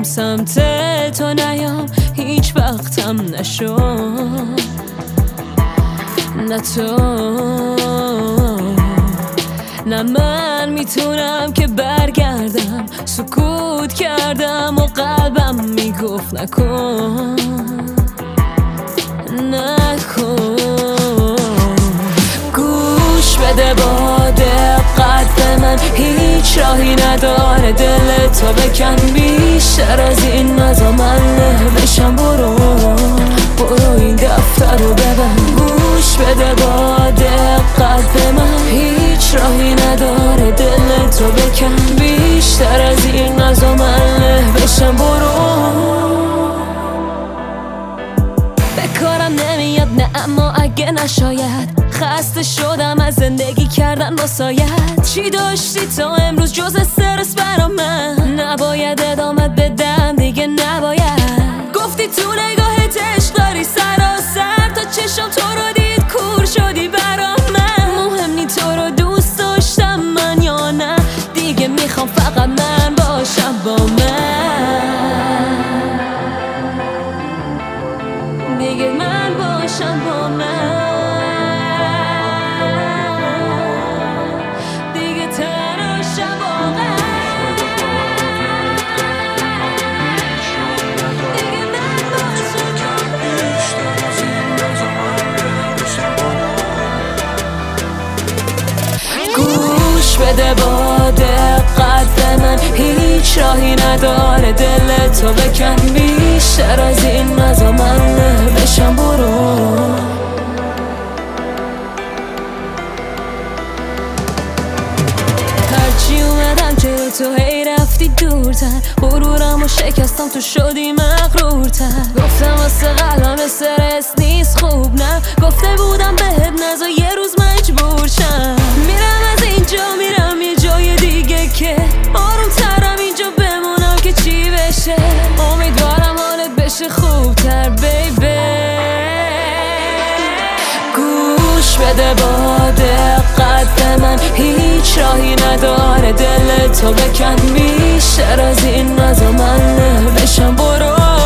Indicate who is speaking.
Speaker 1: سمت تو نیام، هیچ وقتم نشو، نه تو نه من میتونم که برگردم. سکوت کردم و قلبم میگفت نکن نکن. گوش بده با دقت به من، هیچ راهی نداره دل تو بکن. بیشتر از این نزا من بشم، برو این دفتر رو ببند. گوش بده با دقت به من، هیچ راهی نداره دل تو بکن. بیشتر از این نزا من بشم، بکارم نمیاد نه، اما اگه نشاید خسته شدم از زندگی کردن با سایت. چی داشتی تا امروز جز استرس برا من؟ نباید ادامت بدم دیگه، نباید. گفتی تو نگاهت عشق داری سراسر، تا چشم تو رو دید کور شدی برا من. مهم نی تو رو دوست داشتم من یا نه، دیگه میخوام فقط من باشم با من، دیگه من باشم با من، دیگه تنهاشم واقعا، دیگه من باشم با من. گوش بده با دقت به من، هیچ راهی نداره دل تو بکن. بیشتر از این نزا من بشم، هرچی اومدم جلو تو هی رفتی دورتر. غرورم و شکستم تو شدی مغرورتر. گفتم واسه قلبم استرس نیست خوب، نه گفته بودم بهت نزا یه روز مجبور شم. میرم از اینجا میرم یه جای دیگه که آروم ترم، اینجا بمونم که چی بشه. امیدوارم حالت بشه خوبتر بیبی. گوش بده با دقت به من، هیچ راهی نداره دل تو بکن. بیشتر از این نزا من بشم، برو